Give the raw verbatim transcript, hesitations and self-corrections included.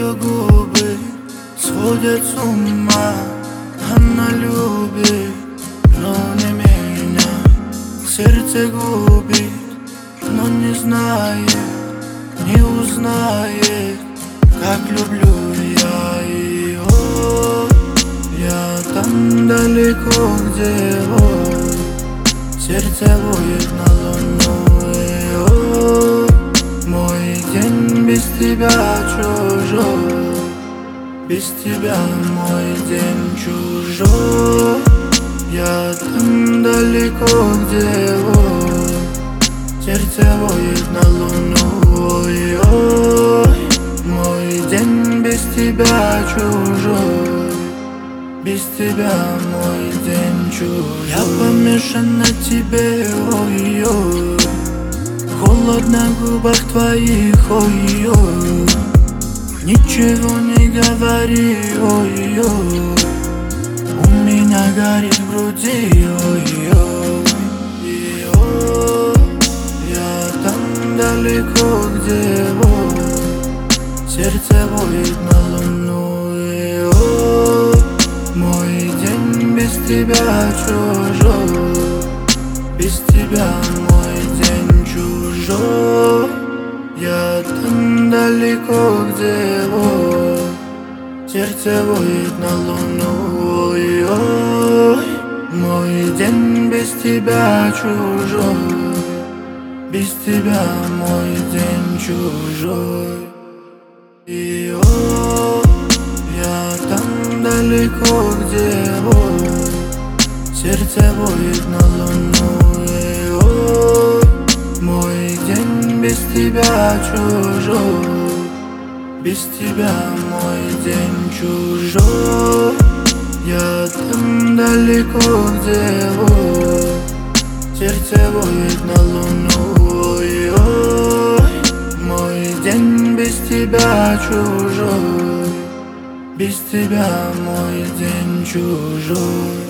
ее губы сводят с ума. Она любит, но не меня. Сердце губит, но не знает, не узнает, как люблю я ее. Я там далеко, где ой, сердце воет на луну. И, ой, мой день без тебя чужой, без тебя мой день чужой. Я там далеко, где ой, сердце воет на луну. Ой, ой, мой день без тебя чужой, без тебя мой день чужой. Я помешан на тебе, ой-ой, холод на губах твоих, ой-ой. Ничего не говори, ой-ой, у меня горит в груди, ой-ой. И, ой, я там далеко, где ой, сердце воет на луну. И, ой, мой день без тебя чужой, без тебя мой день чужой. Я там далеко, где ой, сердце воет на луну. Ой, ой, мой день без тебя чужой, без тебя мой день чужой. И, ой, я там далеко, где ой, сердце воет на луну. И, ой, мой день без тебя чужой, без тебя мой день чужой. Я там далеко, где ой, сердце воет на луну. Ой, ой, мой день без тебя чужой, без тебя мой день чужой.